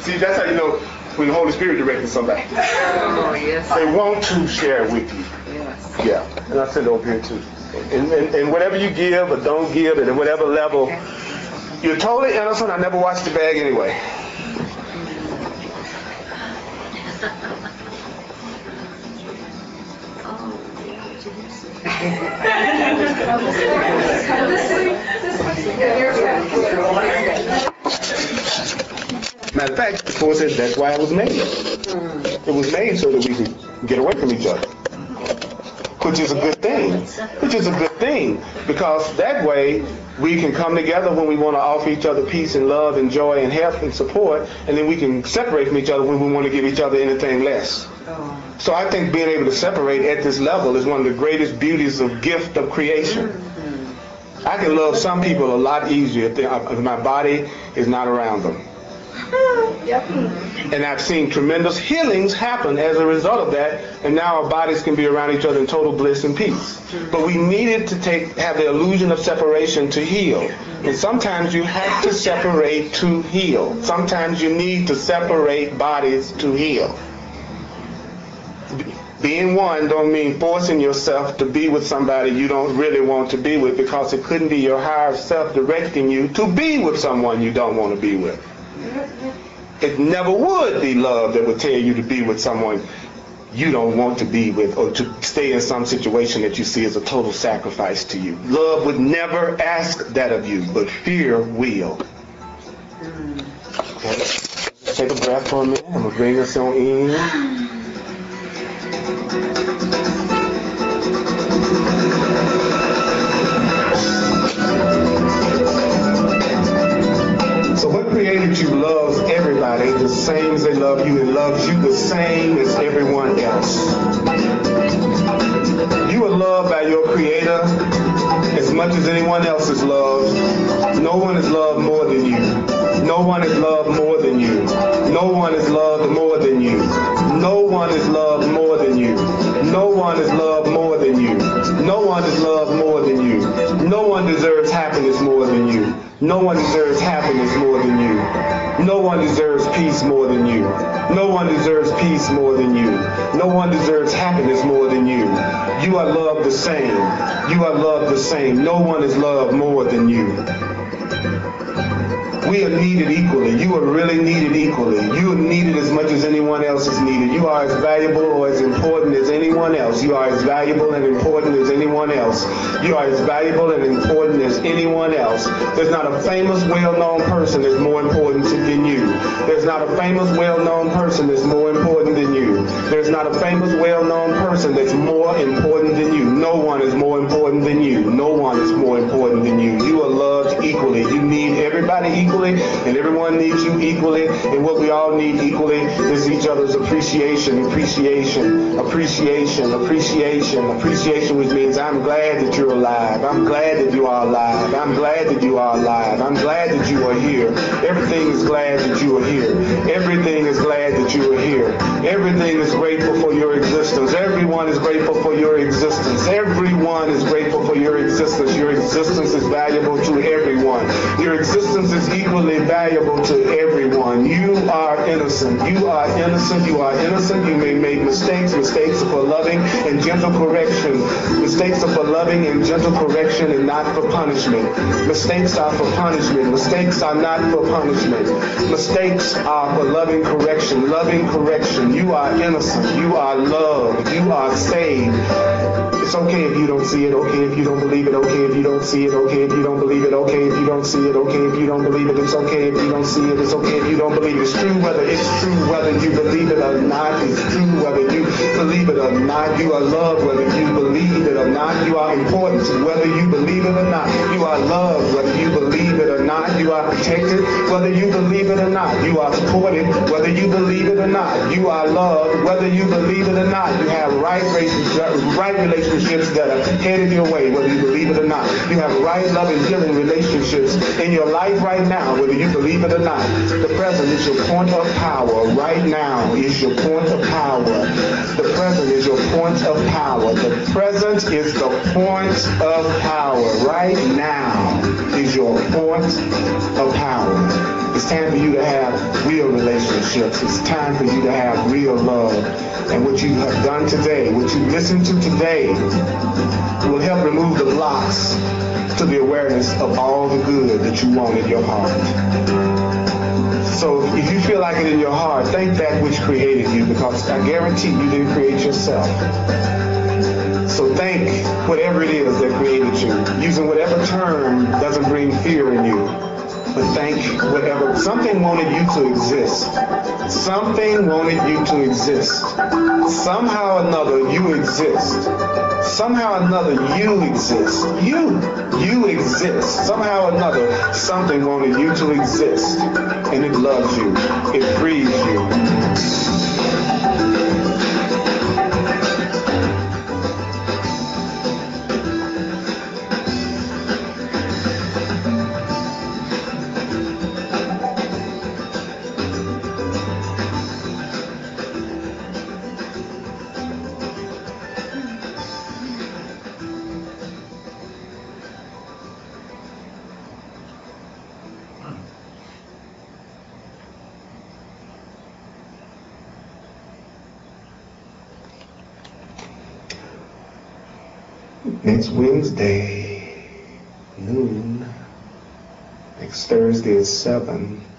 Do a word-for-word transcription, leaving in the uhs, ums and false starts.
See, that's how you know when the Holy Spirit directing somebody. Oh, yes. They want to share with you. Yes. Yeah, and I said over here too. And, and, and whatever you give or don't give, and at whatever level, you're totally innocent. I never watched the bag anyway. Matter of fact, the Lord said that's why it was made. It was made so that we could get away from each other. Which is a good thing. Which is a good thing. Because that way we can come together when we want to offer each other peace and love and joy and help and support, and then we can separate from each other when we want to give each other anything less. So I think being able to separate at this level is one of the greatest beauties of gift of creation. I can love some people a lot easier if, they, if my body is not around them. And I've seen tremendous healings happen as a result of that, and now our bodies can be around each other in total bliss and peace. But we needed to take have the illusion of separation to heal. And sometimes you have to separate to heal. Sometimes you need to separate bodies to heal. Being one don't mean forcing yourself to be with somebody you don't really want to be with, because it couldn't be your higher self directing you to be with someone you don't want to be with. It never would be love that would tell you to be with someone you don't want to be with, or to stay in some situation that you see as a total sacrifice to you. Love would never ask that of you, but fear will. Okay. Take a breath for a minute. I'm going to bring us on in. So what created you loves everybody the same as they love you, and loves you the same as everyone else. You are loved by your Creator as much as anyone else is loved. No one is loved more than you. No one is loved more than you. No one is loved more than you. No one is loved more than you. No one is loved more than you. No one is loved more than you. No one deserves happiness more than you. No one deserves happiness more than you. No one deserves peace more than you. No one deserves peace more than you. No one deserves happiness more than you. You are loved the same. You are loved the same. No one is loved more than you. We are needed equally. You are really needed equally. You are needed as much as anyone else is needed. You are as valuable or as important as anyone else. You are as valuable and important as anyone else. You are as valuable and important as anyone else. There's not a famous, well-known person that's more important than you. There's not a famous, well-known person that's more important than you. There's not a famous, well-known person that's more important than you. No one is more important than you. No one is more important than you. You are loved equally. You need everybody equally, and everyone needs you equally, and what we all need equally is each other's appreciation, appreciation, appreciation, appreciation, appreciation, which means I'm glad that you're alive. I'm glad that you are alive. I'm glad that you are alive. I'm glad that you are here. Everything is glad that you are here. Everything is glad that you are here. Everything is grateful for your existence. Everyone is grateful for your existence. Everyone is grateful for your existence. Your existence is valuable to everyone. Your existence is equally valuable to everyone. You are innocent. You are innocent. You are innocent. You may make mistakes. Mistakes are for loving and gentle correction. Mistakes are for loving and gentle correction, and not for punishment. Mistakes are for punishment. Mistakes are not for punishment. Mistakes are for loving correction. Loving correction. You are innocent. You are loved. You are saved. It's okay if you don't see it, okay if you don't believe it, okay if you don't see it, okay if you don't believe it, okay if you don't see it, okay if you don't believe it, it's okay if you don't see it, it's okay if you don't believe it. It's true whether it's true whether you believe it or not. It's true whether you believe it or not. You are loved whether you believe it or not. You are important whether you believe it or not. You are loved whether you believe it or not. You are protected whether you believe it or not. You are supported whether you believe it or not. You are loved whether you believe it or not. You have right relationships, right relationships that are headed your way, whether you believe it or not. You have right, loving, healing relationships in your life right now, whether you believe it or not. The present is your point of power. Right now is your point of power. The present is your point of power. The present is the point of power. Right now is your point of power. It's time for you to have real relationships. It's time for you to have real love. And what you have done today, what you listened to today, will help remove the blocks to the awareness of all the good that you want in your heart. So if you feel like it in your heart, thank that which created you, because I guarantee you didn't create yourself. So thank whatever it is that created you, using whatever term doesn't bring fear in you. But thank whatever, something wanted you to exist. Something wanted you to exist. Somehow or another, you exist. Somehow or another, you exist. You, you exist. Somehow or another, something wanted you to exist. And it loves you. It frees you. Next Wednesday, noon. Next Thursday is seven.